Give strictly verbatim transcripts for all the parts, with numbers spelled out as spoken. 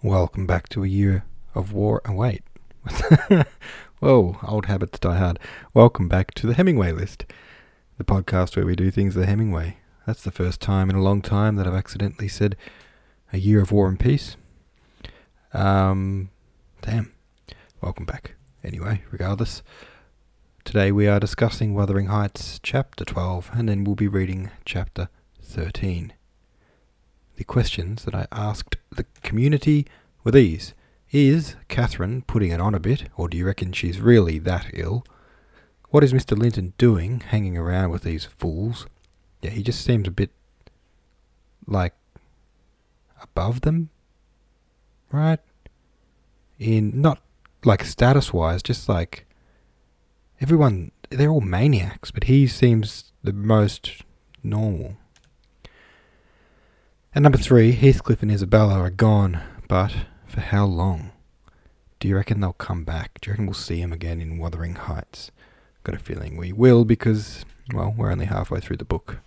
Welcome back to a year of war. Oh, wait. Whoa, old habits die hard. Welcome back to the Hemingway List, the podcast where we do things the Hemingway. That's the first time in a long time that I've accidentally said a year of war and peace. Um, damn. Welcome back. Anyway, regardless, today we are discussing Wuthering Heights, Chapter twelve, and then we'll be reading Chapter thirteen. The questions that I asked the community were these. Is Catherine putting it on a bit, or do you reckon she's really that ill? What is Mister Linton doing, hanging around with these fools? Yeah, he just seems a bit, like, above them, right? In, not, like, status-wise, just like, everyone, they're all maniacs, but he seems the most normal. And number three, Heathcliff and Isabella are gone, but for how long? Do you reckon they'll come back? Do you reckon we'll see them again in Wuthering Heights? Got a feeling we will because, well, we're only halfway through the book.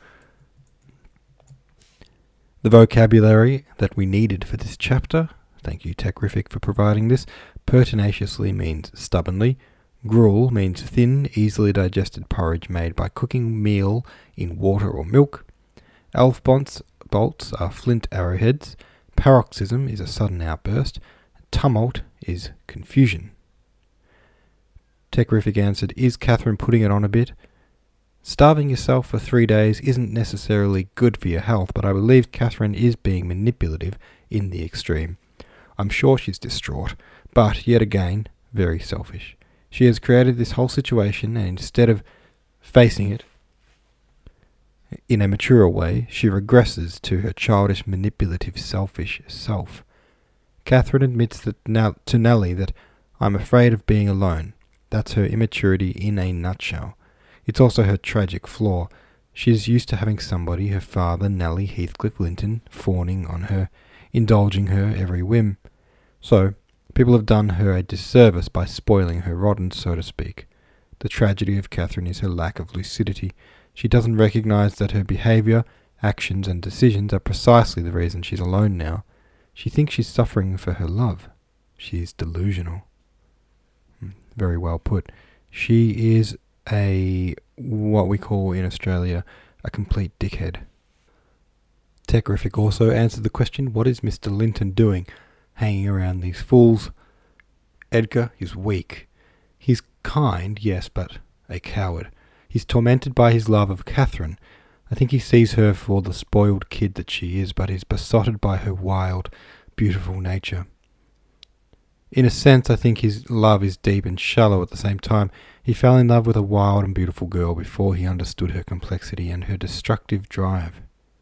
The vocabulary that we needed for this chapter, thank you Techrific for providing this, pertinaciously means stubbornly, gruel means thin, easily digested porridge made by cooking meal in water or milk, elf-bonts bolts are flint arrowheads, paroxysm is a sudden outburst, tumult is confusion. Techrific answered, is Catherine putting it on a bit? Starving yourself for three days isn't necessarily good for your health, but I believe Catherine is being manipulative in the extreme. I'm sure she's distraught, but yet again, very selfish. She has created this whole situation, and instead of facing it in a mature way, she regresses to her childish, manipulative, selfish self. Catherine admits that now, to Nellie that I'm afraid of being alone. That's her immaturity in a nutshell. It's also her tragic flaw. She is used to having somebody, her father, Nellie Heathcliff Linton, fawning on her, indulging her every whim. So, people have done her a disservice by spoiling her rotten, so to speak. The tragedy of Catherine is her lack of lucidity. She doesn't recognise that her behaviour, actions and decisions are precisely the reason she's alone now. She thinks she's suffering for her love. She is delusional. Very well put. She is a, what we call in Australia, a complete dickhead. Techrific also answered the question, what is Mister Linton doing, hanging around these fools? Edgar is weak. He's kind, yes, but a coward. He's tormented by his love of Catherine. I think he sees her for the spoiled kid that she is, but is besotted by her wild, beautiful nature. In a sense, I think his love is deep and shallow at the same time. He fell in love with a wild and beautiful girl before he understood her complexity and her destructive drive.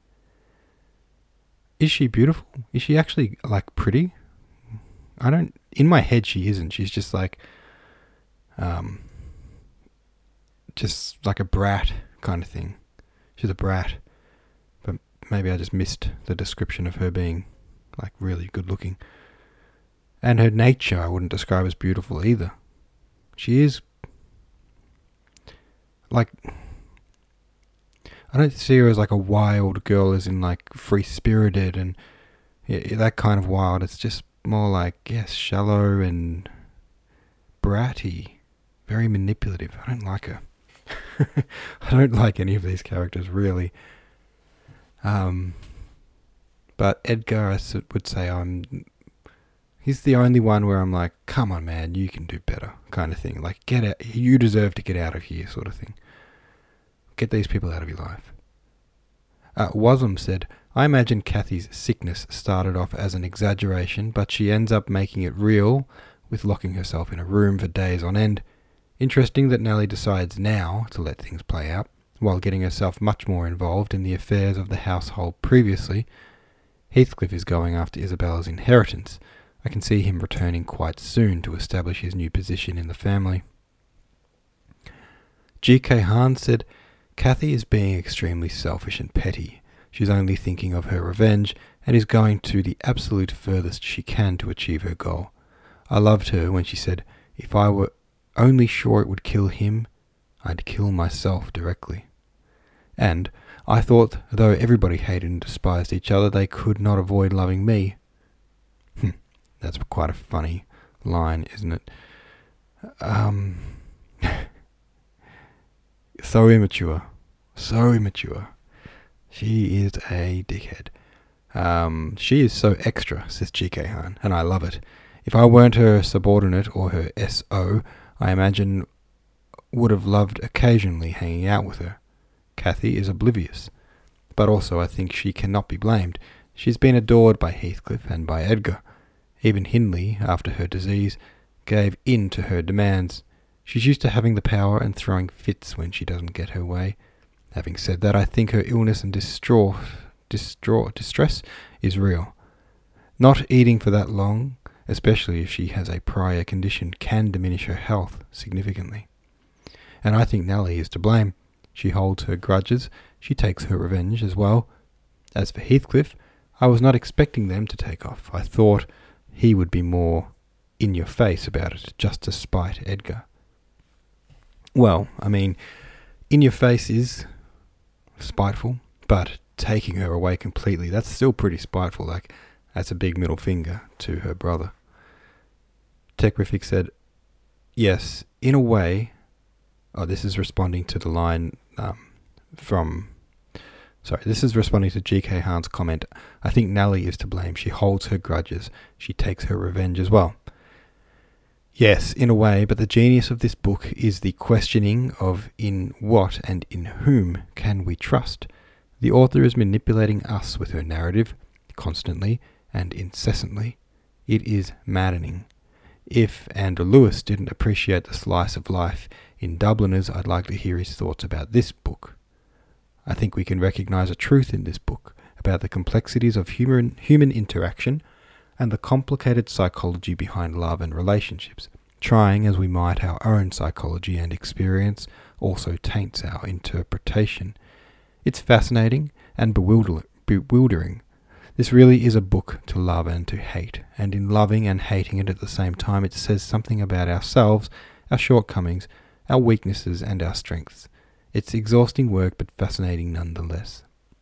Is she beautiful? Is she actually, like, pretty? I don't... In my head, she isn't. She's just like... Um... just like a brat kind of thing. She's a brat. But maybe I just missed the description of her being, like, really good looking. And her nature I wouldn't describe as beautiful either. She is, like, I don't see her as like a wild girl as in like free-spirited and yeah, that kind of wild. It's just more like, yes, shallow and bratty. Very manipulative. I don't like her. I don't like any of these characters, really. Um, but Edgar, I would say I'm... He's the only one where I'm like, come on, man, you can do better, kind of thing. Like, get out. You deserve to get out of here, sort of thing. Get these people out of your life. Uh, Wasm said, I imagine Kathy's sickness started off as an exaggeration, but she ends up making it real with locking herself in a room for days on end. Interesting that Nellie decides now to let things play out, while getting herself much more involved in the affairs of the household previously. Heathcliff is going after Isabella's inheritance. I can see him returning quite soon to establish his new position in the family. G K Hahn said, Kathy is being extremely selfish and petty. She's only thinking of her revenge and is going to the absolute furthest she can to achieve her goal. I loved her when she said, if I were only sure it would kill him, I'd kill myself directly. And I thought, though everybody hated and despised each other, they could not avoid loving me. That's quite a funny line, isn't it? Um, so immature. So immature. She is a dickhead. Um, she is so extra, says G K Han, and I love it. If I weren't her subordinate or her S O, I imagine would have loved occasionally hanging out with her. Kathy is oblivious, but also I think she cannot be blamed. She's been adored by Heathcliff and by Edgar. Even Hindley, after her disease, gave in to her demands. She's used to having the power and throwing fits when she doesn't get her way. Having said that, I think her illness and distraught, distraught, distress is real. Not eating for that long, especially if she has a prior condition, can diminish her health significantly. And I think Nellie is to blame. She holds her grudges, she takes her revenge as well. As for Heathcliff, I was not expecting them to take off. I thought he would be more in your face about it, just to spite Edgar. Well, I mean, in your face is spiteful, but taking her away completely, that's still pretty spiteful. Like, that's a big middle finger to her brother. Techrific said, yes, in a way. Oh, this is responding to the line um, from... Sorry, this is responding to G K Han's comment. I think Nellie is to blame. She holds her grudges. She takes her revenge as well. Yes, in a way, but the genius of this book is the questioning of in what and in whom can we trust. The author is manipulating us with her narrative, constantly and incessantly. It is maddening. If Andrew Lewis didn't appreciate the slice of life in Dubliners, I'd like to hear his thoughts about this book. I think we can recognise a truth in this book about the complexities of human, human interaction and the complicated psychology behind love and relationships. Trying as we might, our own psychology and experience also taints our interpretation. It's fascinating and bewilder- bewildering. This really is a book to love and to hate, and in loving and hating it at the same time, it says something about ourselves, our shortcomings, our weaknesses and our strengths. It's exhausting work, but fascinating nonetheless.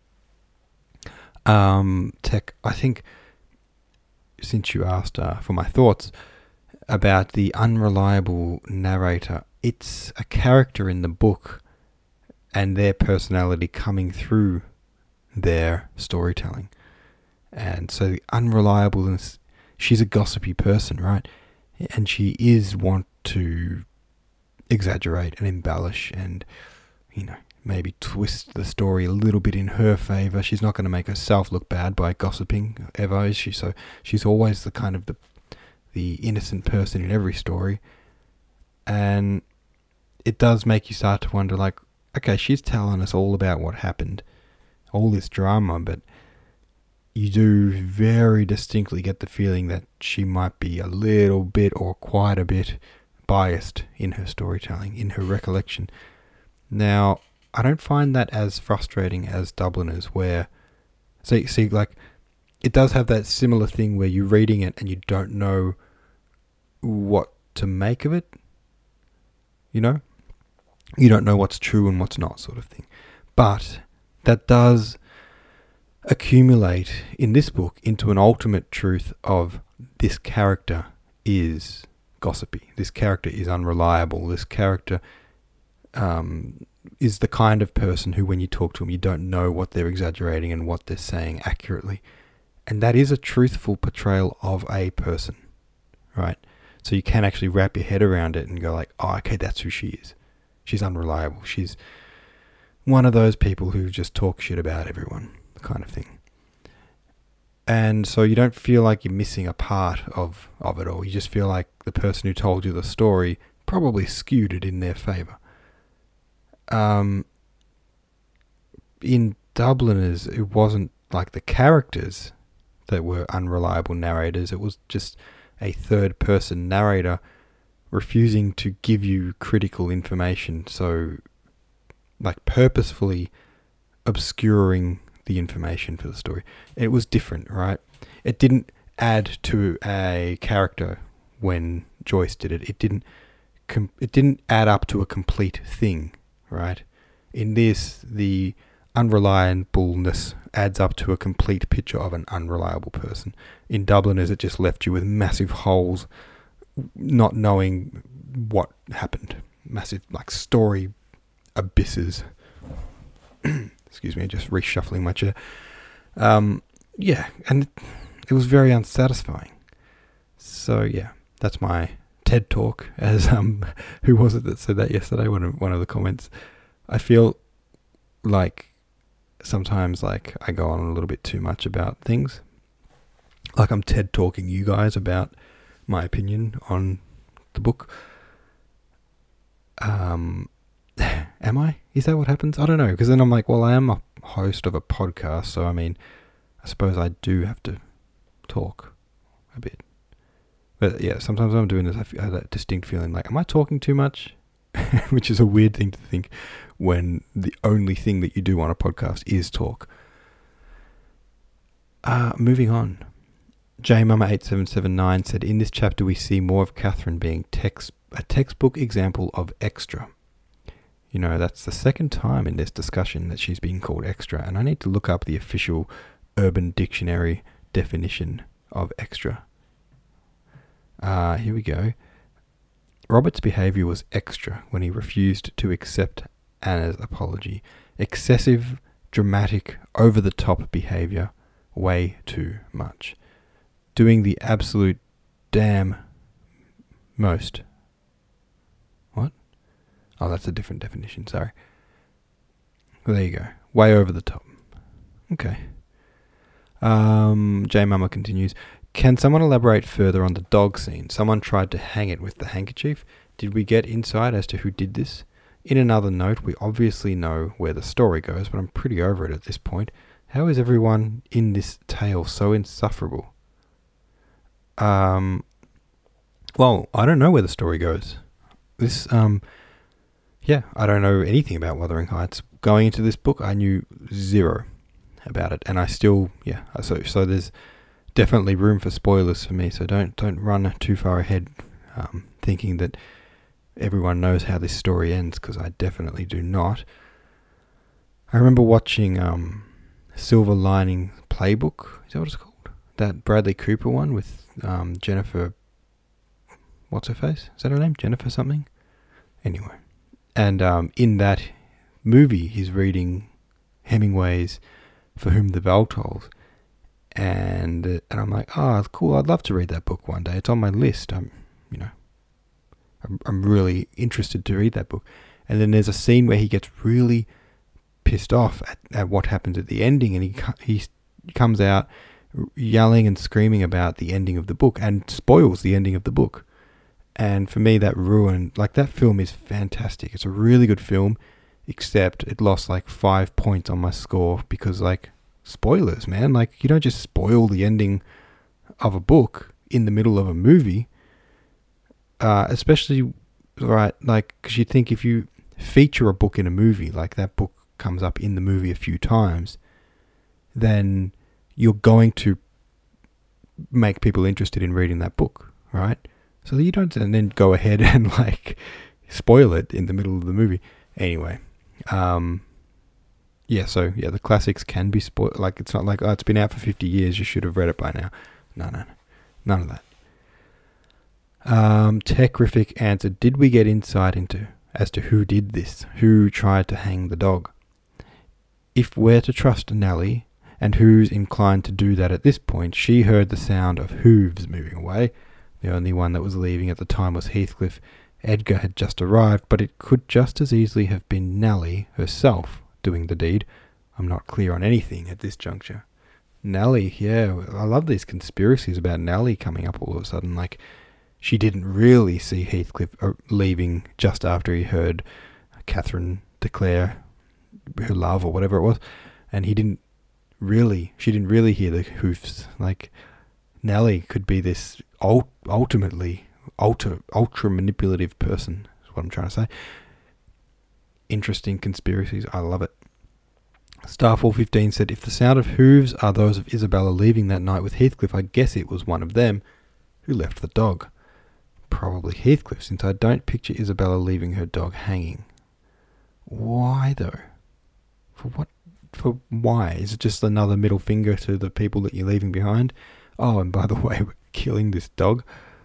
Um, Tech, I think, since you asked uh, for my thoughts about the unreliable narrator, it's a character in the book and their personality coming through their storytelling. And so the unreliableness, she's a gossipy person, right? And she is want to exaggerate and embellish and, you know, maybe twist the story a little bit in her favour. She's not going to make herself look bad by gossiping ever, is she? So she's always the kind of the the innocent person in every story. And it does make you start to wonder, like, okay, she's telling us all about what happened, all this drama, but you do very distinctly get the feeling that she might be a little bit or quite a bit biased in her storytelling, in her recollection. Now, I don't find that as frustrating as Dubliners, where, see, see, like, it does have that similar thing where you're reading it and you don't know what to make of it, you know? You don't know what's true and what's not, sort of thing. But that does accumulate in this book into an ultimate truth of this character is gossipy. This character is unreliable. This character um, is the kind of person who, when you talk to them, you don't know what they're exaggerating and what they're saying accurately. And that is a truthful portrayal of a person, right? So you can actually wrap your head around it and go like, oh, okay, that's who she is. She's unreliable. She's one of those people who just talk shit about everyone, kind of thing. And so you don't feel like you're missing a part of, of it all. You just feel like the person who told you the story probably skewed it in their favour. Um, in Dubliners, it wasn't like the characters that were unreliable narrators. It was just a third-person narrator refusing to give you critical information. So, like, purposefully obscuring the information for the story. It was different, right? It didn't add to a character when Joyce did it. It didn't com- it didn't add up to a complete thing, right? In this, the unreliableness adds up to a complete picture of an unreliable person. In Dubliners, it just left you with massive holes, not knowing what happened. Massive, like, story abysses. Excuse me, just reshuffling my chair. Um, yeah, and it was very unsatisfying. So, yeah, that's my TED Talk, as, um, who was it that said that yesterday? One of, one of the comments. I feel like sometimes, like, I go on a little bit too much about things. Like, I'm TED Talking you guys about my opinion on the book. Um, am I? Is that what happens? I don't know, because then I'm like, well, I am a host of a podcast, so I mean, I suppose I do have to talk a bit. But yeah, sometimes when I'm doing this, I feel, I have that distinct feeling like, am I talking too much? Which is a weird thing to think when the only thing that you do on a podcast is talk. Uh, moving on. J Mama eight seven seven nine said, in this chapter we see more of Catherine being text a textbook example of extra. You know, that's the second time in this discussion that she's been called extra, and I need to look up the official Urban Dictionary definition of extra. Uh, here we go. Robert's behaviour was extra when he refused to accept Anna's apology. Excessive, dramatic, over-the-top behaviour. Way too much. Doing the absolute damn most. What? Oh, that's a different definition, sorry. Well, there you go. Way over the top. Okay. Um, J Mama continues, can someone elaborate further on the dog scene? Someone tried to hang it with the handkerchief. Did we get insight as to who did this? In another note, we obviously know where the story goes, but I'm pretty over it at this point. How is everyone in this tale so insufferable? Um, well, I don't know where the story goes. This, um, yeah, I don't know anything about Wuthering Heights. Going into this book, I knew zero about it, and I still, yeah, so so there's definitely room for spoilers for me, so don't don't run too far ahead um, thinking that everyone knows how this story ends, because I definitely do not. I remember watching um, Silver Lining Playbook, is that what it's called? That Bradley Cooper one with um, Jennifer, what's her face? Is that her name? Jennifer something? Anyway, and um, in that movie, he's reading Hemingway's For Whom the Bell Tolls, and uh, and I'm like, oh, cool, I'd love to read that book one day. It's on my list. I'm, you know, I'm, I'm really interested to read that book. And then there's a scene where he gets really pissed off at, at what happens at the ending, and he he comes out yelling and screaming about the ending of the book and spoils the ending of the book. And for me, that ruined, like, that film is fantastic. It's a really good film, except it lost like five points on my score because, like, spoilers, man. Like, you don't just spoil the ending of a book in the middle of a movie. Uh, especially, right, like, because you think if you feature a book in a movie, like that book comes up in the movie a few times, then you're going to make people interested in reading that book, right? So you don't and then go ahead and, like, spoil it in the middle of the movie. Anyway, um, yeah, so, yeah, the classics can be spoiled. Like, it's not like, oh, it's been out for fifty years, you should have read it by now. No, no, no. None of that. Um, Techrific answered, did we get insight into as to who did this? Who tried to hang the dog? If we're to trust Nellie, and who's inclined to do that at this point, she heard the sound of hooves moving away. The only one that was leaving at the time was Heathcliff. Edgar had just arrived, but it could just as easily have been Nellie herself doing the deed. I'm not clear on anything at this juncture. Nellie, yeah, I love these conspiracies about Nellie coming up all of a sudden. Like, she didn't really see Heathcliff leaving just after he heard Catherine declare her love or whatever it was, and he didn't really, she didn't really hear the hoofs. Like, Nellie could be this ult- ultimately ultra, ultra manipulative person, is what I'm trying to say. Interesting conspiracies, I love it. Starfall fifteen said, if the sound of hooves are those of Isabella leaving that night with Heathcliff, I guess it was one of them who left the dog. Probably Heathcliff, since I don't picture Isabella leaving her dog hanging. Why though? For what for why? Is it just another middle finger to the people that you're leaving behind? Oh, and by the way, we're killing this dog.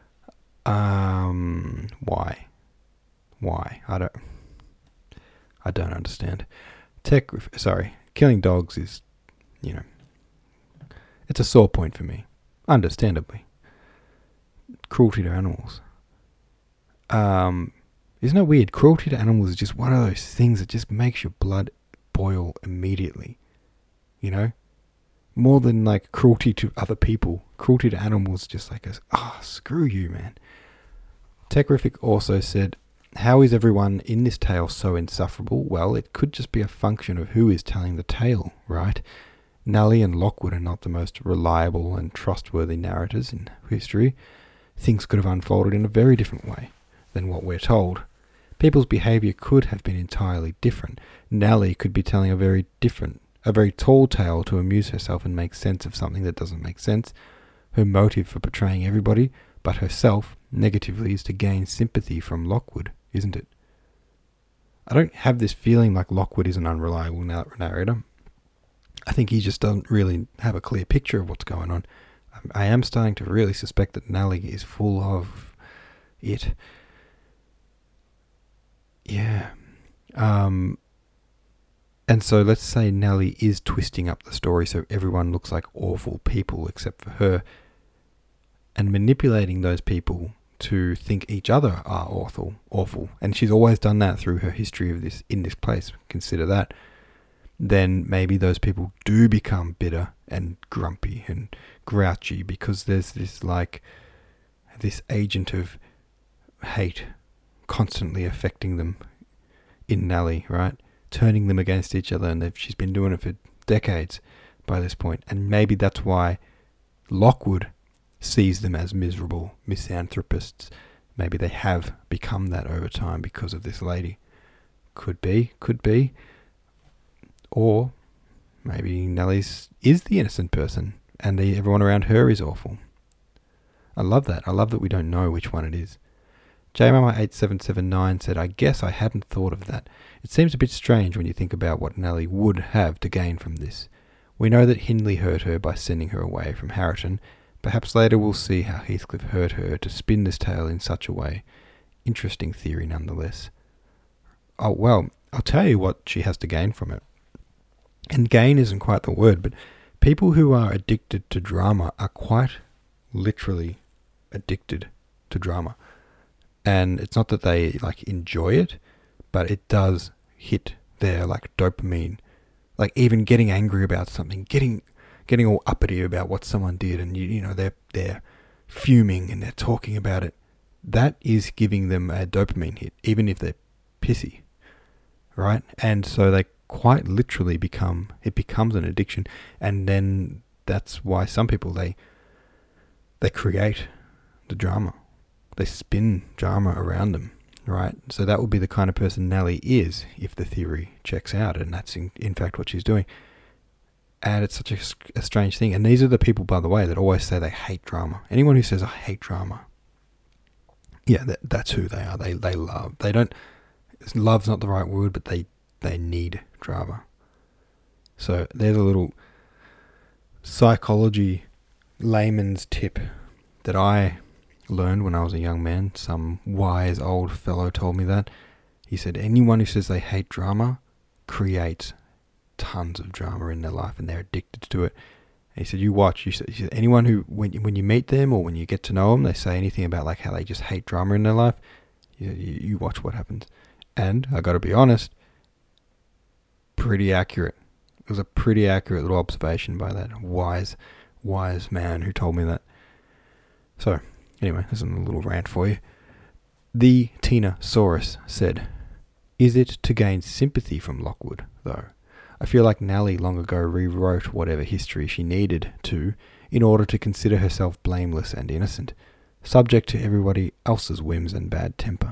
Um, why? Why? I don't. I don't understand. Tech. Sorry, killing dogs is, you know, it's a sore point for me. Understandably, cruelty to animals. Um, isn't it weird? Cruelty to animals is just one of those things that just makes your blood boil immediately. You know, more than like cruelty to other people. Cruelty to animals just like us. Ah, oh, screw you, man. Techrific also said, how is everyone in this tale so insufferable? Well, it could just be a function of who is telling the tale, right? Nellie and Lockwood are not the most reliable and trustworthy narrators in history. Things could have unfolded in a very different way than what we're told. People's behaviour could have been entirely different. Nellie could be telling a very different, a very tall tale to amuse herself and make sense of something that doesn't make sense. Her motive for portraying everybody but herself negatively is to gain sympathy from Lockwood, isn't it? I don't have this feeling like Lockwood is an unreliable narrator. I think he just doesn't really have a clear picture of what's going on. I am starting to really suspect that Nellie is full of it. Yeah. Um, and so let's say Nellie is twisting up the story so everyone looks like awful people except for her, and manipulating those people to think each other are awful, awful. And she's always done that through her history of this in this place. Consider that. Then maybe those people do become bitter and grumpy and grouchy because there's this like this agent of hate constantly affecting them in Nellie, right? Turning them against each other, and she's been doing it for decades by this point. And maybe that's why Lockwood sees them as miserable misanthropists. Maybe they have become that over time because of this lady. Could be, could be. Or maybe Nellie's is the innocent person and the, everyone around her is awful. I love that. I love that we don't know which one it is. J Mama eight seven seven nine said, I guess I hadn't thought of that. It seems a bit strange when you think about what Nellie would have to gain from this. We know that Hindley hurt her by sending her away from Harriton. Perhaps later we'll see how Heathcliff hurt her to spin this tale in such a way. Interesting theory nonetheless. Oh, well, I'll tell you what she has to gain from it. And gain isn't quite the word, but people who are addicted to drama are quite literally addicted to drama. And it's not that they like enjoy it, but it does hit their like dopamine. Like even getting angry about something, getting getting all uppity about what someone did, and you, you know they're they're fuming and they're talking about it. That is giving them a dopamine hit, even if they're pissy, right? And so they quite literally become it becomes an addiction, and then that's why some people they they create the drama. They spin drama around them, right? So that would be the kind of person Nellie is if the theory checks out, and that's in, in fact what she's doing. And it's such a, a strange thing. And these are the people, by the way, that always say they hate drama. Anyone who says, I hate drama, yeah, that, that's who they are. They they love. They don't, love's not the right word, but they, they need drama. So there's a little psychology layman's tip that I learned when I was a young man. Some wise old fellow told me that. He said, anyone who says they hate drama creates tons of drama in their life and they're addicted to it. And he said, you watch, you said, anyone who, when, when you meet them or when you get to know them, they say anything about like how they just hate drama in their life, you, you, you watch what happens. And I got to be honest, pretty accurate. It was a pretty accurate little observation by that wise, wise man who told me that. So, anyway, there's a little rant for you. The Tina-saurus said, is it to gain sympathy from Lockwood, though? I feel like Nellie long ago rewrote whatever history she needed to in order to consider herself blameless and innocent, subject to everybody else's whims and bad temper.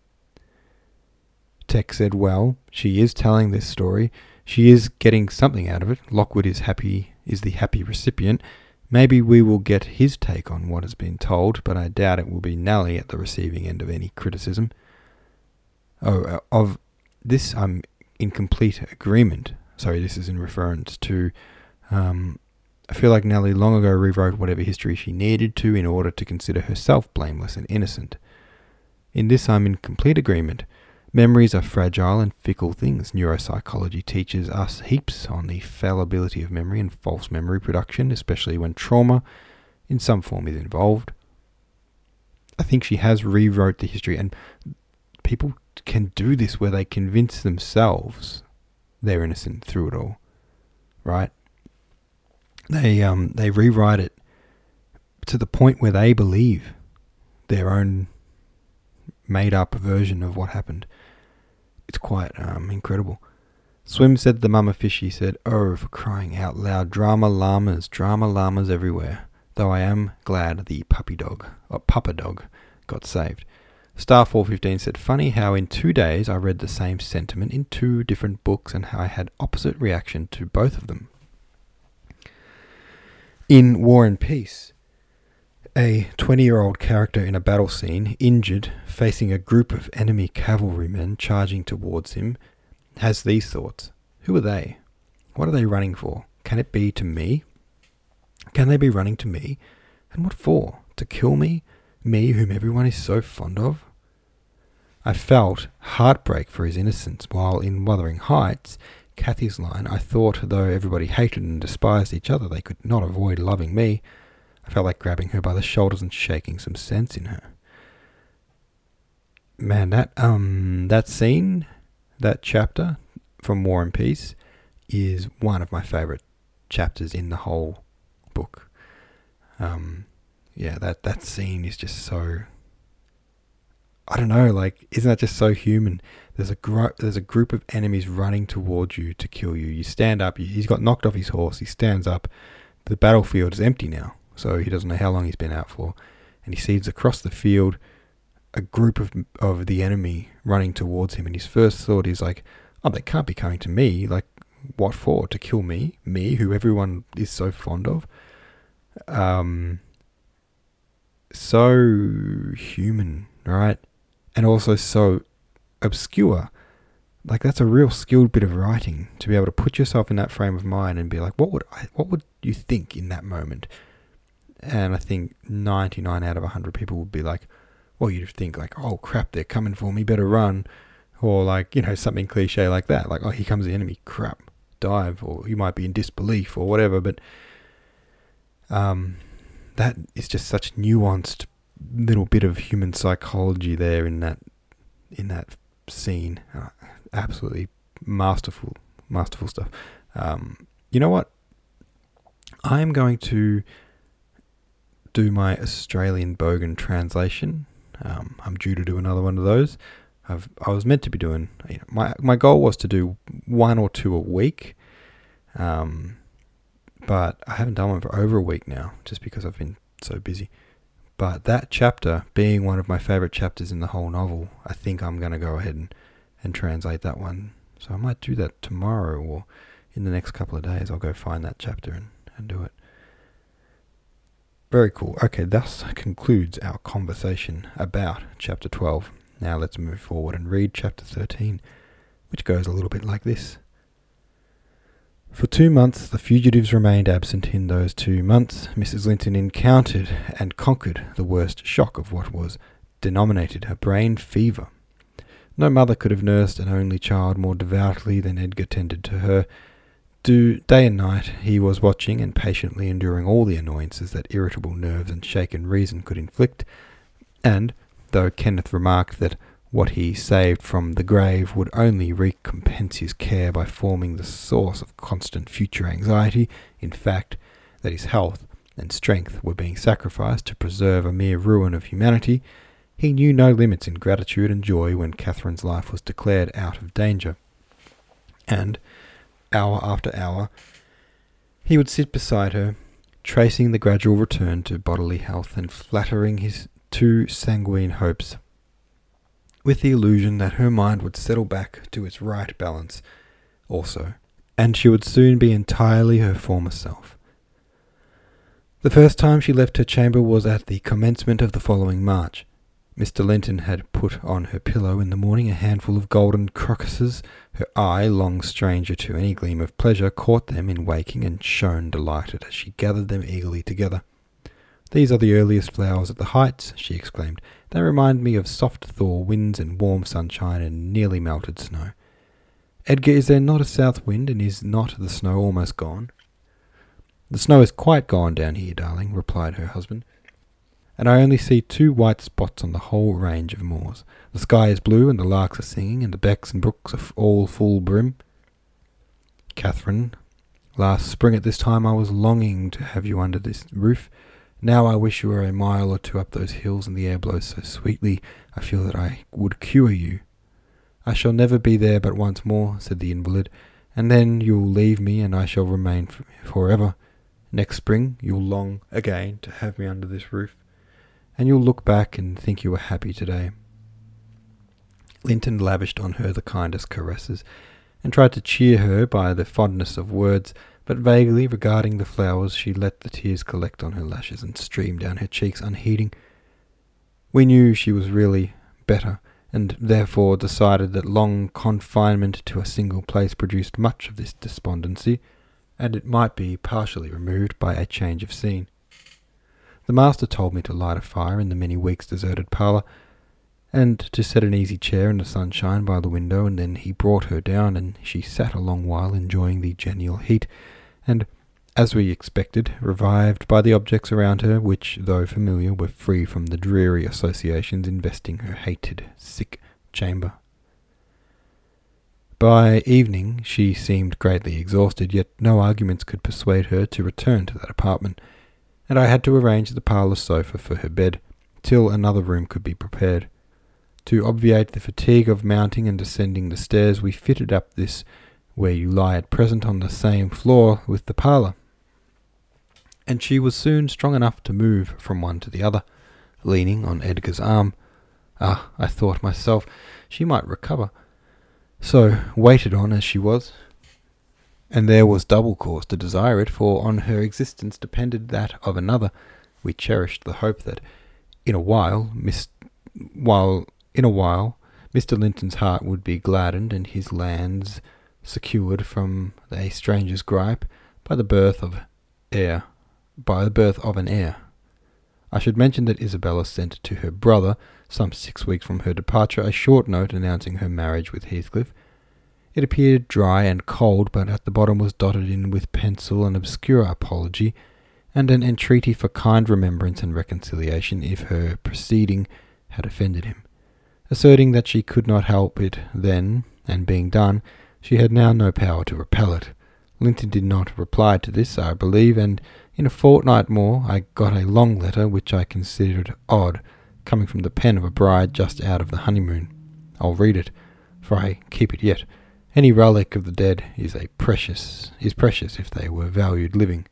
Tech said, well, she is telling this story. She is getting something out of it. Lockwood is happy, is the happy recipient. Maybe we will get his take on what has been told, but I doubt it will be Nellie at the receiving end of any criticism. Oh, of this I'm in complete agreement. sorry, this is in reference to, um, I feel like Nellie long ago rewrote whatever history she needed to in order to consider herself blameless and innocent. In this I'm in complete agreement. Memories are fragile and fickle things. Neuropsychology teaches us heaps on the fallibility of memory and false memory production, especially when trauma in some form is involved. I think she has rewrote the history, and people can do this where they convince themselves they're innocent through it all, right? They um they rewrite it to the point where they believe their own made-up version of what happened. It's quite um, incredible. Swim said the mama fishy said, "Oh, for crying out loud, drama llamas, drama llamas everywhere. Though I am glad the puppy dog, or papa dog, got saved." Star four fifteen said, "Funny how in two days I read the same sentiment in two different books and how I had opposite reaction to both of them." In War and Peace, a twenty-year-old character in a battle scene, injured, facing a group of enemy cavalrymen charging towards him, has these thoughts. Who are they? What are they running for? Can it be to me? Can they be running to me? And what for? To kill me? Me whom everyone is so fond of? I felt heartbreak for his innocence, while in Wuthering Heights, Kathy's line, "I thought though everybody hated and despised each other, they could not avoid loving me." I felt like grabbing her by the shoulders and shaking some sense in her. Man, that um that scene, that chapter from War and Peace is one of my favourite chapters in the whole book. Um, yeah, that, that scene is just so, I don't know, like, isn't that just so human? There's a gro- there's a group of enemies running towards you to kill you. You stand up, he's got knocked off his horse, he stands up, the battlefield is empty now. So he doesn't know how long he's been out for. And he sees across the field a group of of the enemy running towards him. And his first thought is like, oh, they can't be coming to me. Like, what for? To kill me? Me, who everyone is so fond of? Um, so human, right? And also so obscure. Like, that's a real skilled bit of writing, to be able to put yourself in that frame of mind and be like, what would I, what would you think in that moment? And I think ninety-nine out of one hundred people would be like, well, you'd think like, oh crap, they're coming for me, better run. Or like, you know, something cliche like that. Like, oh, here comes the enemy, crap, dive. Or you might be in disbelief or whatever. But um, that is just such nuanced little bit of human psychology there in that in that scene. Uh, absolutely masterful, masterful stuff. Um, you know what? I'm going to do my Australian Bogan translation. Um, I'm due to do another one of those. I've, I was meant to be doing, you know, my my goal was to do one or two a week, um, but I haven't done one for over a week now, just because I've been so busy. But that chapter, being one of my favourite chapters in the whole novel, I think I'm going to go ahead and, and translate that one. So I might do that tomorrow, or in the next couple of days I'll go find that chapter and, and do it. Very cool. Okay, thus concludes our conversation about chapter twelve. Now let's move forward and read chapter thirteen, which goes a little bit like this. For two months the fugitives remained absent. In those two months Missus Linton encountered and conquered the worst shock of what was denominated a brain fever. No mother could have nursed an only child more devoutly than Edgar tended to her. Do, day and night he was watching and patiently enduring all the annoyances that irritable nerves and shaken reason could inflict, and, though Kenneth remarked that what he saved from the grave would only recompense his care by forming the source of constant future anxiety, in fact, that his health and strength were being sacrificed to preserve a mere ruin of humanity, he knew no limits in gratitude and joy when Catherine's life was declared out of danger. And, hour after hour, he would sit beside her, tracing the gradual return to bodily health and flattering his too sanguine hopes, with the illusion that her mind would settle back to its right balance also, and she would soon be entirely her former self. The first time she left her chamber was at the commencement of the following March. Mister Linton had put on her pillow in the morning a handful of golden crocuses. Her eye, long stranger to any gleam of pleasure, caught them in waking and shone delighted as she gathered them eagerly together. "These are the earliest flowers at the Heights," she exclaimed. "They remind me of soft thaw winds and warm sunshine and nearly melted snow. Edgar, is there not a south wind, and is not the snow almost gone?" "The snow is quite gone down here, darling," replied her husband, "and I only see two white spots on the whole range of moors. The sky is blue, and the larks are singing, and the becks and brooks are all full brim. Catherine, last spring at this time I was longing to have you under this roof. Now I wish you were a mile or two up those hills, and the air blows so sweetly, I feel that I would cure you." "I shall never be there but once more," said the invalid, "and then you'll leave me, and I shall remain for forever. Next spring you'll long again to have me under this roof, and you'll look back and think you were happy today." Linton lavished on her the kindest caresses, and tried to cheer her by the fondness of words, but vaguely regarding the flowers, she let the tears collect on her lashes and stream down her cheeks unheeding. We knew she was really better, and therefore decided that long confinement to a single place produced much of this despondency, and it might be partially removed by a change of scene. The master told me to light a fire in the many weeks deserted parlour, and to set an easy chair in the sunshine by the window, and then he brought her down, and she sat a long while enjoying the genial heat, and, as we expected, revived by the objects around her, which, though familiar, were free from the dreary associations investing her hated, sick chamber. By evening she seemed greatly exhausted, yet no arguments could persuade her to return to that apartment, and I had to arrange the parlour sofa for her bed, till another room could be prepared. To obviate the fatigue of mounting and descending the stairs, we fitted up this where you lie at present on the same floor with the parlour, and she was soon strong enough to move from one to the other, leaning on Edgar's arm. Ah, I thought myself, she might recover, so waited on as she was, and there was double cause to desire it, for on her existence depended that of another. We cherished the hope that in a while, Miss, while in a while, Mister Linton's heart would be gladdened and his lands secured from a stranger's gripe by the birth of heir, by the birth of an heir. I should mention that Isabella sent to her brother, some six weeks from her departure, a short note announcing her marriage with Heathcliff. It appeared dry and cold, but at the bottom was dotted in with pencil an obscure apology, and an entreaty for kind remembrance and reconciliation if her proceeding had offended him, asserting that she could not help it then, and being done, she had now no power to repel it. Linton did not reply to this, I believe, and in a fortnight more I got a long letter which I considered odd, coming from the pen of a bride just out of the honeymoon. I'll read it, for I keep it yet. Any relic of the dead is a precious is precious if they were valued living.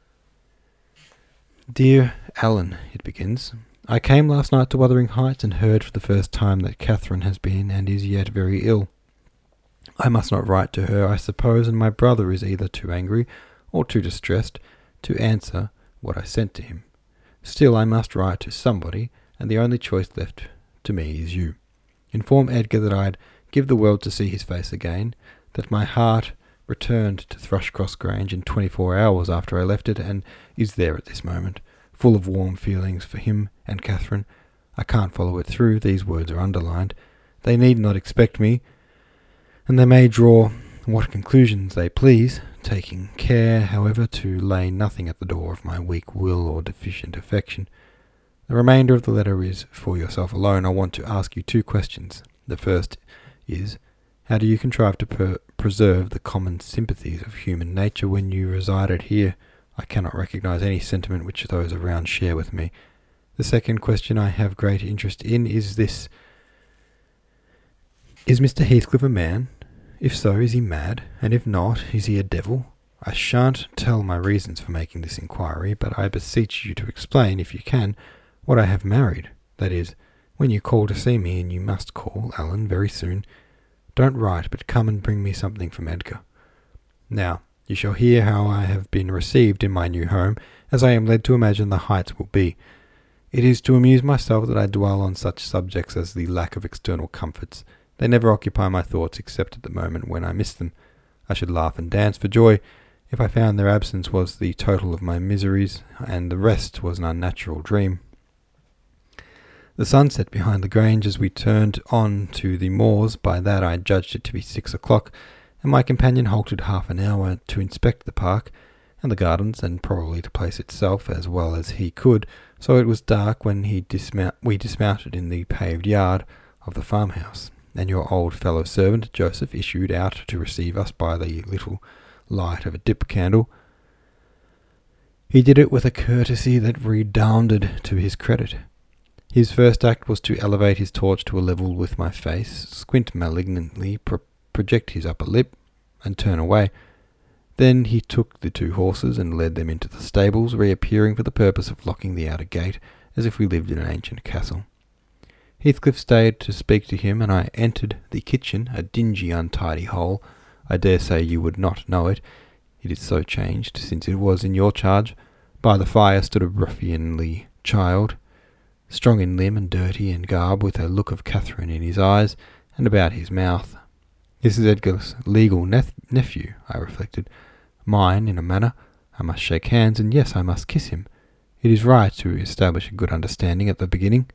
"Dear Alan," it begins, "I came last night to Wuthering Heights and heard for the first time that Catherine has been and is yet very ill. I must not write to her, I suppose, and my brother is either too angry or too distressed to answer what I sent to him. Still, I must write to somebody, and the only choice left to me is you. Inform Edgar that I'd give the world to see his face again, that my heart returned to Thrushcross Grange in twenty-four hours after I left it, and is there at this moment, full of warm feelings for him and Catherine. I can't follow it through, these words are underlined. They need not expect me, and they may draw what conclusions they please, taking care, however, to lay nothing at the door of my weak will or deficient affection. The remainder of the letter is for yourself alone. I want to ask you two questions. The first is, how do you contrive to per- preserve the common sympathies of human nature when you resided here? I cannot recognize any sentiment which those around share with me. The second question I have great interest in is this. Is Mister Heathcliff a man? If so, is he mad? And if not, is he a devil? I shan't tell my reasons for making this inquiry, but I beseech you to explain, if you can, what I have married. That is, when you call to see me, and you must call, Alan, very soon, don't write, but come and bring me something from Edgar. Now, you shall hear how I have been received in my new home, as I am led to imagine the Heights will be. It is to amuse myself that I dwell on such subjects as the lack of external comforts. They never occupy my thoughts except at the moment when I miss them. I should laugh and dance for joy if I found their absence was the total of my miseries, and the rest was an unnatural dream. The sun set behind the grange as we turned on to the moors. By that I judged it to be six o'clock, and my companion halted half an hour to inspect the park and the gardens, and probably the place itself as well as he could, so it was dark when he dismount- we dismounted in the paved yard of the farmhouse, and your old fellow servant Joseph issued out to receive us by the little light of a dip candle. He did it with a courtesy that redounded to his credit. His first act was to elevate his torch to a level with my face, squint malignantly, pro- project his upper lip, and turn away. Then he took the two horses and led them into the stables, reappearing for the purpose of locking the outer gate, as if we lived in an ancient castle. Heathcliff stayed to speak to him, and I entered the kitchen, a dingy, untidy hole. I dare say you would not know it. It is so changed since it was in your charge. By the fire stood a ruffianly child, strong in limb and dirty in garb, with a look of Catherine in his eyes and about his mouth. This is Edgar's legal nep- nephew, I reflected. Mine, in a manner. I must shake hands, and yes, I must kiss him. It is right to establish a good understanding at the beginning.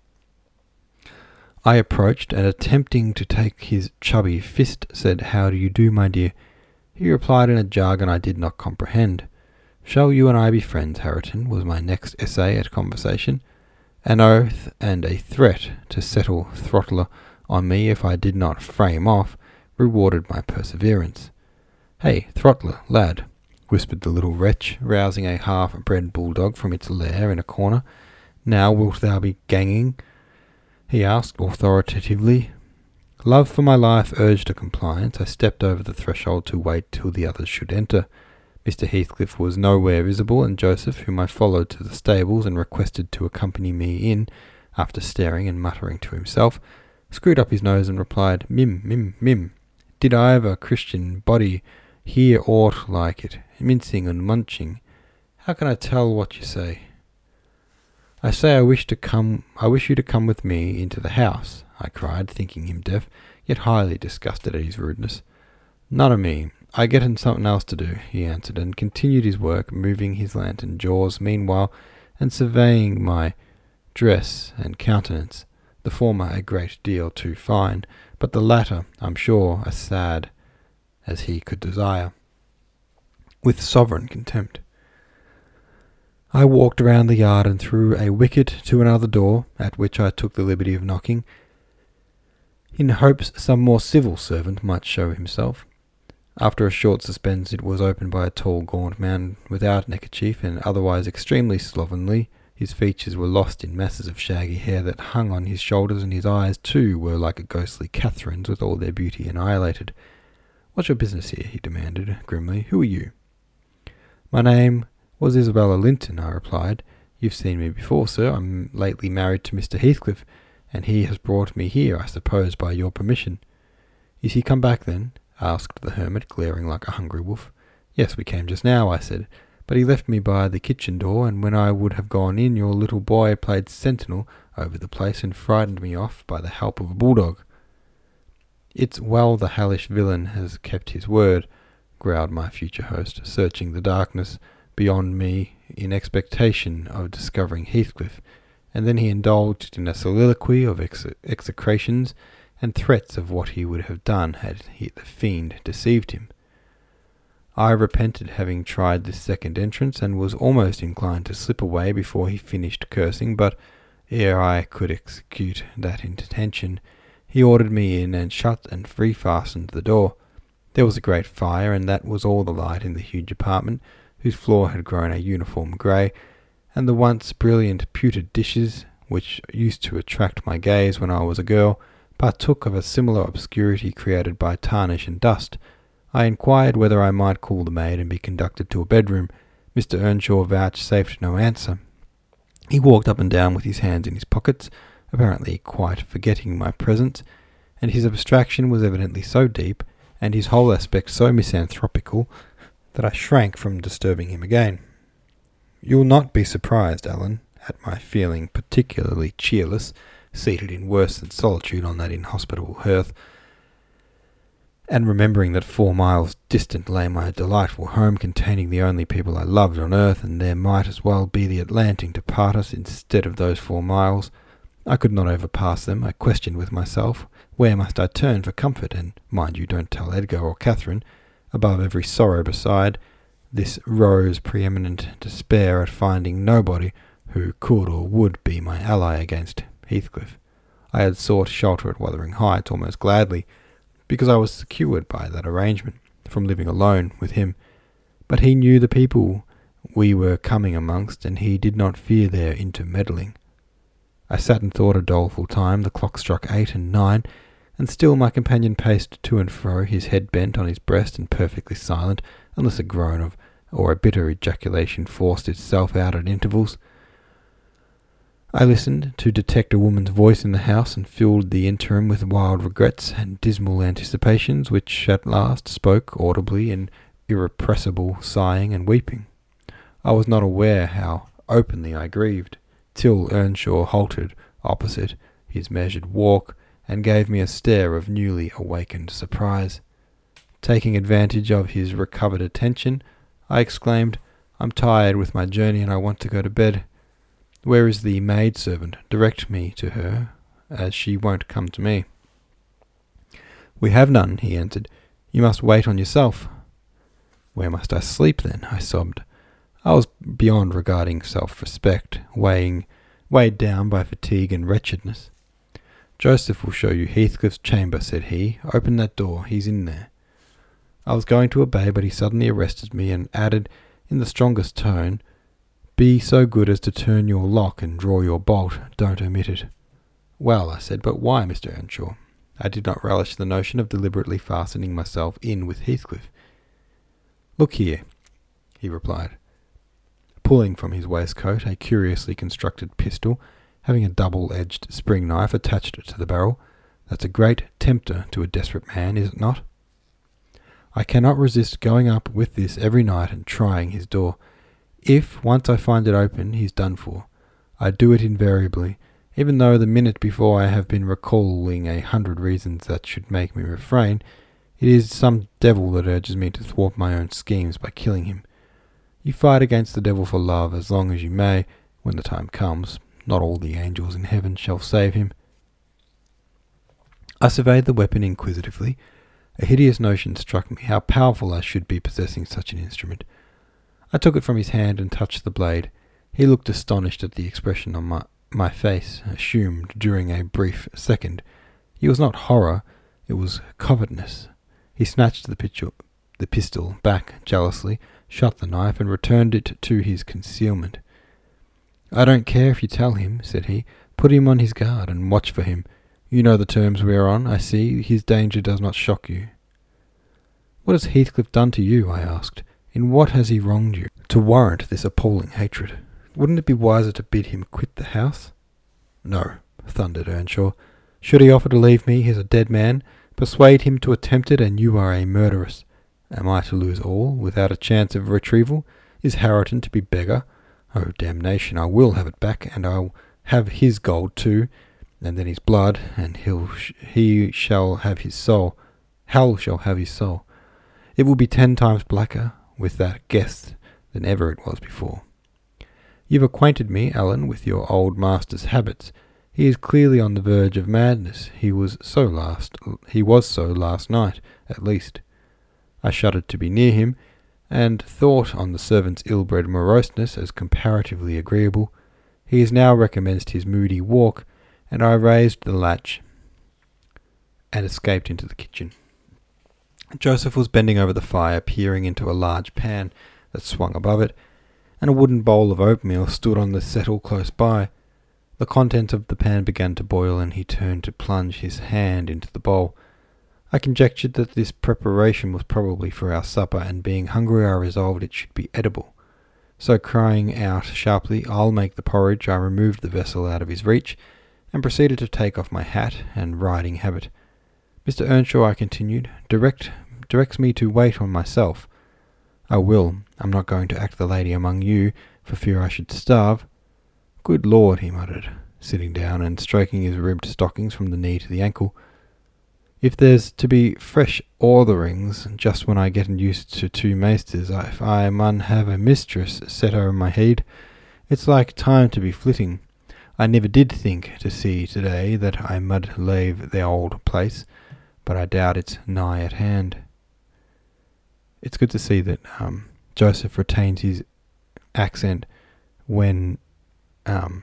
I approached, and attempting to take his chubby fist, said, "How do you do, my dear?" He replied in a jargon I did not comprehend. "Shall you and I be friends, Hareton?" was my next essay at conversation. An oath and a threat to settle Throttler on me if I did not frame off rewarded my perseverance. "Hey, Throttler, lad," whispered the little wretch, rousing a half-bred bulldog from its lair in a corner. "Now wilt thou be ganging?" he asked authoritatively. Love for my life urged a compliance. I stepped over the threshold to wait till the others should enter. Mister Heathcliff was nowhere visible, and Joseph, whom I followed to the stables and requested to accompany me in, after staring and muttering to himself, screwed up his nose and replied, "Mim, mim, mim. Did I ever Christian body hear aught like it, mincing and munching? How can I tell what you say?" "I say I wish to come. I wish you to come with me into the house," I cried, thinking him deaf, yet highly disgusted at his rudeness. "None of me. I get in something else to do," he answered, and continued his work, moving his lantern jaws meanwhile, and surveying my dress and countenance, the former a great deal too fine, but the latter, I'm sure, as sad as he could desire, with sovereign contempt. I walked around the yard and through a wicket to another door, at which I took the liberty of knocking, in hopes some more civil servant might show himself. After a short suspense it was opened by a tall gaunt man without neckerchief, and otherwise extremely slovenly. His features were lost in masses of shaggy hair that hung on his shoulders, and his eyes, too, were like a ghostly Catherine's, with all their beauty annihilated. "What's your business here?" he demanded grimly. "Who are you?" "My name was Isabella Linton," I replied. "You've seen me before, sir. I'm lately married to Mister Heathcliff, and he has brought me here, I suppose, by your permission." "Is he come back, then?" asked the hermit, glaring like a hungry wolf. "Yes, we came just now," I said, "but he left me by the kitchen door, and when I would have gone in, your little boy played sentinel over the place and frightened me off by the help of a bulldog." "It's well the hellish villain has kept his word," growled my future host, searching the darkness beyond me in expectation of discovering Heathcliff, and then he indulged in a soliloquy of ex- execrations and threats of what he would have done had he, the fiend deceived him. I repented having tried this second entrance, and was almost inclined to slip away before he finished cursing, but ere I could execute that intention, he ordered me in and shut and free-fastened the door. There was a great fire, and that was all the light in the huge apartment, whose floor had grown a uniform grey, and the once brilliant pewter dishes, which used to attract my gaze when I was a girl, partook of a similar obscurity created by tarnish and dust. I inquired whether I might call the maid and be conducted to a bedroom. Mister Earnshaw vouchsafed no answer. He walked up and down with his hands in his pockets, apparently quite forgetting my presence, and his abstraction was evidently so deep, and his whole aspect so misanthropical, that I shrank from disturbing him again. "You'll not be surprised, Alan, at my feeling particularly cheerless, seated in worse than solitude on that inhospitable hearth, and remembering that four miles distant lay my delightful home containing the only people I loved on earth, and there might as well be the Atlantic to part us instead of those four miles. I could not overpass them. I questioned with myself, where must I turn for comfort? And mind you, don't tell Edgar or Catherine. Above every sorrow beside, this rose preeminent despair at finding nobody who could or would be my ally against Heathcliff. I had sought shelter at Wuthering Heights almost gladly, because I was secured by that arrangement from living alone with him. But he knew the people we were coming amongst, and he did not fear their intermeddling. I sat and thought a doleful time. The clock struck eight and nine, and still my companion paced to and fro, his head bent on his breast and perfectly silent, unless a groan of or a bitter ejaculation forced itself out at intervals. I listened to detect a woman's voice in the house, and filled the interim with wild regrets and dismal anticipations, which at last spoke audibly in irrepressible sighing and weeping. I was not aware how openly I grieved, till Earnshaw halted opposite his measured walk, and gave me a stare of newly awakened surprise. Taking advantage of his recovered attention, I exclaimed, "I'm tired with my journey, and I want to go to bed. Where is the maid-servant? Direct me to her, as she won't come to me." "We have none," he answered. "You must wait on yourself." "Where must I sleep, then?" I sobbed. I was beyond regarding self-respect, weighing, weighed down by fatigue and wretchedness. "Joseph will show you Heathcliff's chamber," said he. "Open that door. He's in there." I was going to obey, but he suddenly arrested me, and added, in the strongest tone, "Be so good as to turn your lock and draw your bolt. Don't omit it." "Well," I said, "but why, Mister Earnshaw?" I did not relish the notion of deliberately fastening myself in with Heathcliff. "Look here," he replied, pulling from his waistcoat a curiously constructed pistol, having a double-edged spring knife attached to the barrel. "That's a great tempter to a desperate man, is it not? I cannot resist going up with this every night and trying his door. If once I find it open, he's done for. I do it invariably, even though the minute before I have been recalling a hundred reasons that should make me refrain. It is some devil that urges me to thwart my own schemes by killing him. You fight against the devil for love as long as you may. When the time comes, not all the angels in heaven shall save him." I surveyed the weapon inquisitively. A hideous notion struck me how powerful I should be possessing such an instrument. I took it from his hand and touched the blade. He looked astonished at the expression on my, my face, assumed during a brief second. It was not horror, it was covetousness. He snatched the, pistol, the pistol back jealously, shut the knife, and returned it to his concealment. "I don't care if you tell him," said he. "Put him on his guard, and watch for him. You know the terms we are on, I see. His danger does not shock you." "What has Heathcliff done to you?" I asked. "In what has he wronged you, to warrant this appalling hatred? Wouldn't it be wiser to bid him quit the house?" "No," thundered Earnshaw. "Should he offer to leave me, he's a dead man. Persuade him to attempt it, and you are a murderess. Am I to lose all, without a chance of retrieval? Is Harriton to be beggar? Oh, damnation, I will have it back, and I'll have his gold too, and then his blood, and he'll sh- he shall have his soul. Hell shall have his soul. It will be ten times blacker with that guest than ever it was before. You've acquainted me, Alan, with your old master's habits. He is clearly on the verge of madness. He was so last. He was so last night, at least. I shuddered to be near him, and thought on the servant's ill-bred moroseness as comparatively agreeable. He has now recommenced his moody walk, and I raised the latch and escaped into the kitchen. Joseph was bending over the fire, peering into a large pan that swung above it, and a wooden bowl of oatmeal stood on the settle close by. The contents of the pan began to boil, and he turned to plunge his hand into the bowl. I conjectured that this preparation was probably for our supper, and being hungry I resolved it should be edible. So crying out sharply, "I'll make the porridge," I removed the vessel out of his reach, and proceeded to take off my hat and riding habit. "Mister Earnshaw," I continued, direct directs me to wait on myself. "I will. I'm not going to act the lady among you, for fear I should starve." Good Lord, he muttered, sitting down and stroking his ribbed stockings from the knee to the ankle. If there's to be fresh ortherings just when I get used to two maisters, if I mun have a mistress set over my head, it's like time to be flitting. I never did think to see today that I mud leave the old place, but I doubt it's nigh at hand. It's good to see that um, Joseph retains his accent when um,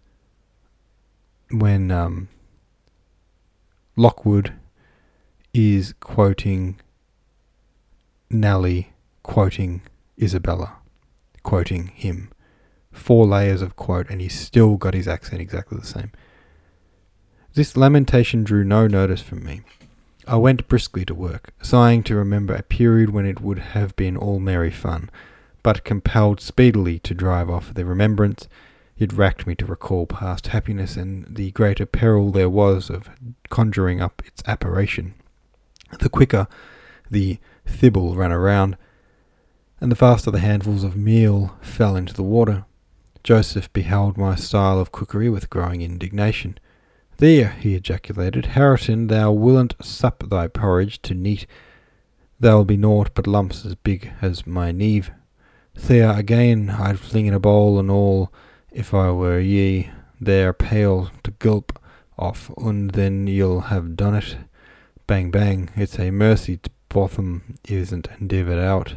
when um, Lockwood is quoting Nellie, quoting Isabella, quoting him. Four layers of quote, and he's still got his accent exactly the same. This lamentation drew no notice from me. I went briskly to work, sighing to remember a period when it would have been all merry fun, but compelled speedily to drive off the remembrance. It racked me to recall past happiness and the greater peril there was of conjuring up its apparition. The quicker the thibble ran around, and the faster the handfuls of meal fell into the water. Joseph beheld my style of cookery with growing indignation. "There," he ejaculated, "Hareton, thou willn't sup thy porridge to neat. There'll be naught but lumps as big as my kneve. There, again, I'd fling in a bowl and all, if I were ye. There, pale to gulp off, and then you'll have done it. Bang, bang, it's a mercy to Botham isn't divvied out."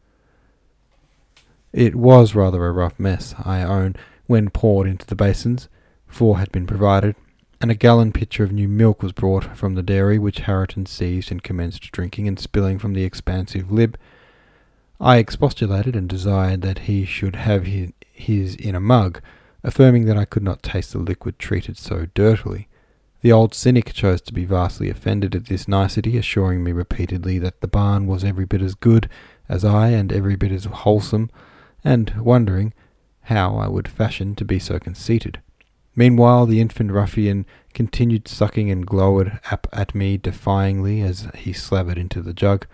It was rather a rough mess, I own, when poured into the basins. Four had been provided, and a gallon pitcher of new milk was brought from the dairy, which Hareton seized and commenced drinking and spilling from the expansive lib. I expostulated and desired that he should have his, his in a mug, affirming that I could not taste the liquid treated so dirtily. The old cynic chose to be vastly offended at this nicety, assuring me repeatedly that the barn was every bit as good as I and every bit as wholesome, and wondering how I would fashion to be so conceited. Meanwhile, the infant ruffian continued sucking and glowered up at me defyingly as he slavered into the jug.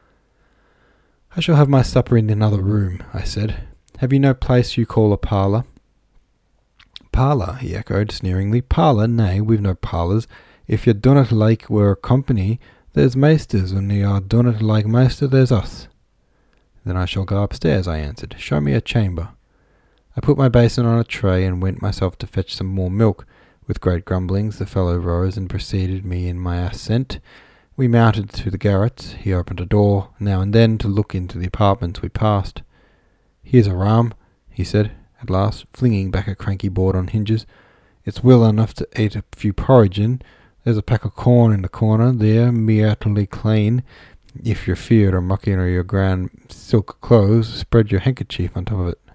"I shall have my supper in another room," I said. "Have you no place you call a parlour?" "Parlour," he echoed sneeringly. "Parlour? Nay, we've no parlours. If you dunnot like we're company, there's maisters, and you dunnot like maister, there's us." "Then I shall go upstairs," I answered. "Show me a chamber." I put my basin on a tray and went myself to fetch some more milk. With great grumblings the fellow rose and preceded me in my ascent. We mounted to the garrets. He opened a door now and then to look into the apartments we passed. "Here's a rum," he said, at last, flinging back a cranky board on hinges. "It's well enough to eat a few porridge in. There's a pack of corn in the corner there, meatly clean. If you're feared of mucking or your grand silk clothes, spread your handkerchief on top of it."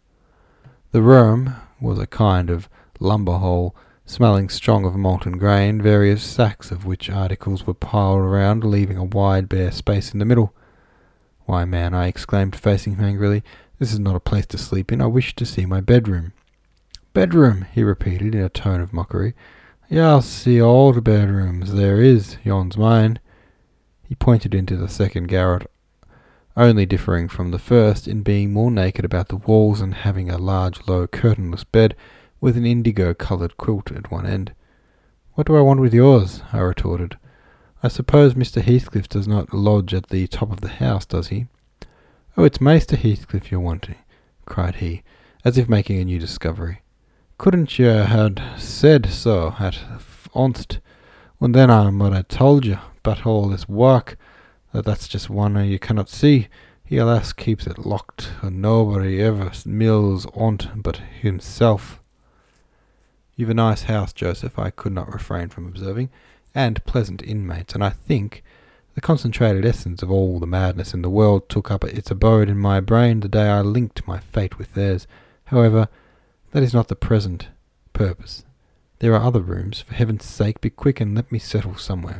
The room was a kind of lumber hole, smelling strong of molten grain, various sacks of which articles were piled around, leaving a wide bare space in the middle. "Why, man," I exclaimed, facing him angrily, "this is not a place to sleep in. I wish to see my bedroom." "Bedroom," he repeated in a tone of mockery. "Y'all see all the bedrooms there is. Yon's mine." He pointed into the second garret, only differing from the first in being more naked about the walls and having a large, low, curtainless bed with an indigo-coloured quilt at one end. "What do I want with yours?" I retorted. "I suppose Mister Heathcliff does not lodge at the top of the house, does he?" "Oh, it's Maister Heathcliff you're wanting," cried he, as if making a new discovery. "Couldn't you had said so at onst, and then I might have told you, but all this work, that that's just one you cannot see. He alas keeps it locked, and nobody ever mills on't but himself." "You've a nice house, Joseph," I could not refrain from observing, "and pleasant inmates, and I think the concentrated essence of all the madness in the world took up its abode in my brain the day I linked my fate with theirs. However, that is not the present purpose. There are other rooms. For heaven's sake, be quick and let me settle somewhere."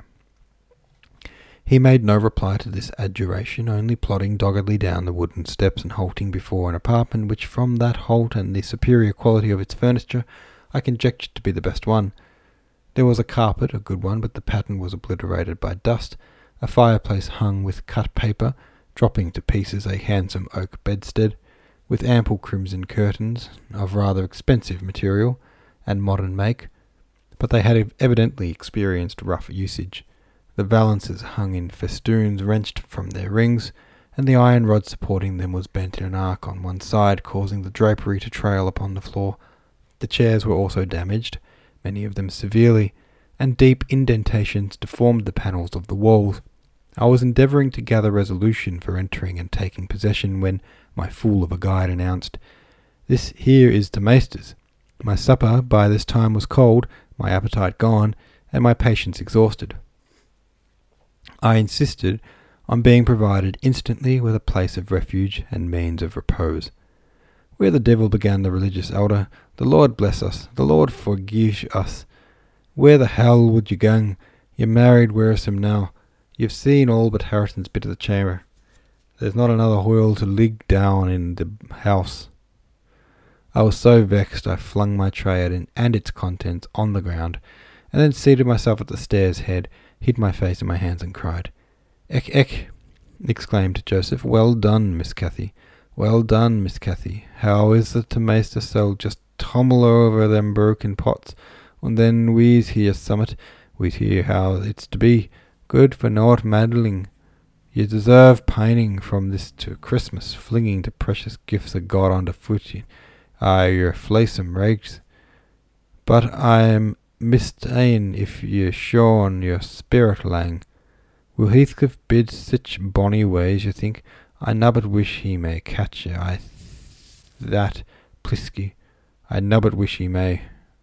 He made no reply to this adjuration, only plodding doggedly down the wooden steps and halting before an apartment which, from that halt and the superior quality of its furniture, I conjectured to be the best one. There was a carpet, a good one, but the pattern was obliterated by dust, a fireplace hung with cut paper, dropping to pieces a handsome oak bedstead, with ample crimson curtains of rather expensive material and modern make, but they had evidently experienced rough usage. The valances hung in festoons wrenched from their rings, and the iron rod supporting them was bent in an arc on one side, causing the drapery to trail upon the floor. The chairs were also damaged, many of them severely, and deep indentations deformed the panels of the walls. I was endeavouring to gather resolution for entering and taking possession when my fool of a guide announced, "This here is the Maister's." My supper by this time was cold, my appetite gone, and my patience exhausted. I insisted on being provided instantly with a place of refuge and means of repose. "Where the devil," began the religious elder, "the Lord bless us, the Lord forgive us. Where the hell would you gang? You're married wearisome now. You've seen all but Harrison's bit of the chamber. There's not another wheel to lig down in the house." I was so vexed I flung my tray and, and its contents on the ground, and then seated myself at the stairs head, hid my face in my hands and cried. "Eck, eck," exclaimed Joseph. "Well done, Miss Cathy. Well done, Miss Cathy. How is it to Maister so just tumble over them broken pots, and then we's hear summat, we's hear how it's to be. Good for nought maddling. You deserve pining from this to Christmas, flinging the precious gifts of God under foot. Aye, your flaysome rags. But I'm mista'en if you're shorn your spirit lang. Will Heathcliff bid sich bonny ways, you think? I nubbut wish he may catch you, I th- that plisky. I nubbut wish he may."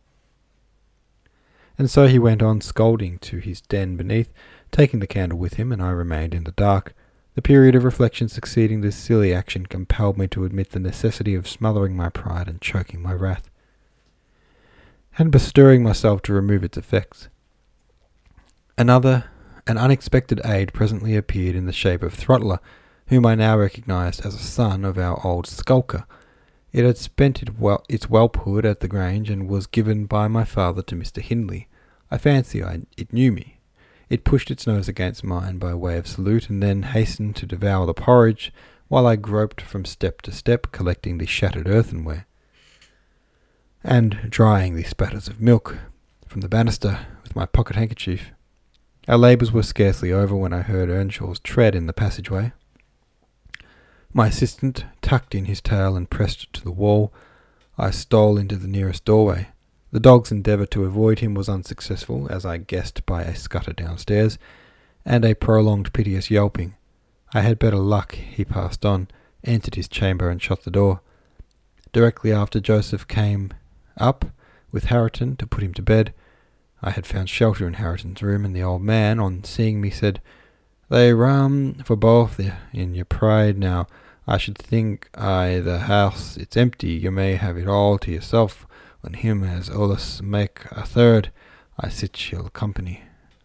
And so he went on scolding to his den beneath, taking the candle with him, and I remained in the dark. The period of reflection succeeding this silly action compelled me to admit the necessity of smothering my pride and choking my wrath, and bestirring myself to remove its effects. Another, an unexpected aid presently appeared in the shape of Throttler, whom I now recognised as a son of our old skulker. It had spent it well, its whelphood at the Grange, and was given by my father to Mister Hindley. I fancy I, it knew me. It pushed its nose against mine by way of salute, and then hastened to devour the porridge, while I groped from step to step, collecting the shattered earthenware, and drying the spatters of milk from the banister with my pocket handkerchief. Our labours were scarcely over when I heard Earnshaw's tread in the passageway. My assistant tucked in his tail and pressed to the wall. I stole into the nearest doorway. The dog's endeavour to avoid him was unsuccessful, as I guessed by a scutter downstairs, and a prolonged piteous yelping. I had better luck, he passed on, entered his chamber and shut the door. Directly after, Joseph came up with Harriton to put him to bed. I had found shelter in Harriton's room, and the old man, on seeing me, said, "They rum for both in your pride now. I should think I the house it's empty, you may have it all to yourself, when him as allus make a third, I sit you'll company."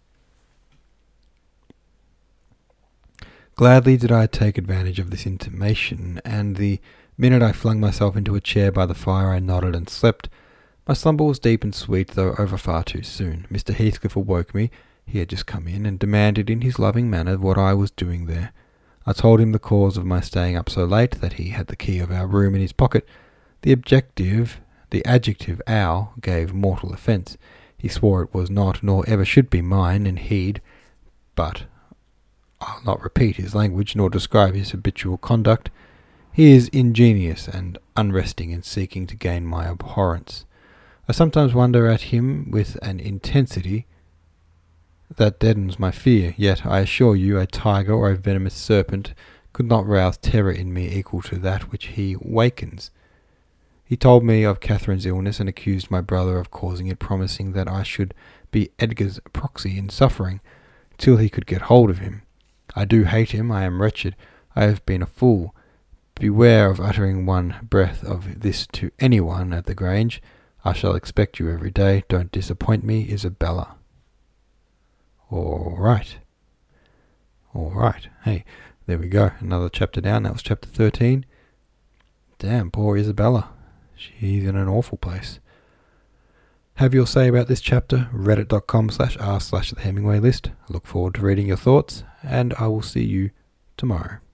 Gladly did I take advantage of this intimation, and the minute I flung myself into a chair by the fire I nodded and slept. My slumber was deep and sweet, though over far too soon. Mister Heathcliff awoke me. He had just come in, and demanded in his loving manner what I was doing there. I told him the cause of my staying up so late, that he had the key of our room in his pocket. The objective, the adjective "our" gave mortal offence. He swore it was not, nor ever should be mine, and he'd, but I'll not repeat his language, nor describe his habitual conduct. He is ingenious and unresting in seeking to gain my abhorrence. I sometimes wonder at him with an intensity that deadens my fear, yet I assure you a tiger or a venomous serpent could not rouse terror in me equal to that which he wakens. He told me of Catherine's illness, and accused my brother of causing it, promising that I should be Edgar's proxy in suffering, till he could get hold of him. I do hate him, I am wretched, I have been a fool. Beware of uttering one breath of this to anyone at the Grange. I shall expect you every day. Don't disappoint me, Isabella. All right. All right. Hey, there we go. Another chapter down. That was chapter thirteen. Damn, poor Isabella. She's in an awful place. Have your say about this chapter. Reddit.com slash r slash the Hemingway list. I look forward to reading your thoughts, and I will see you tomorrow.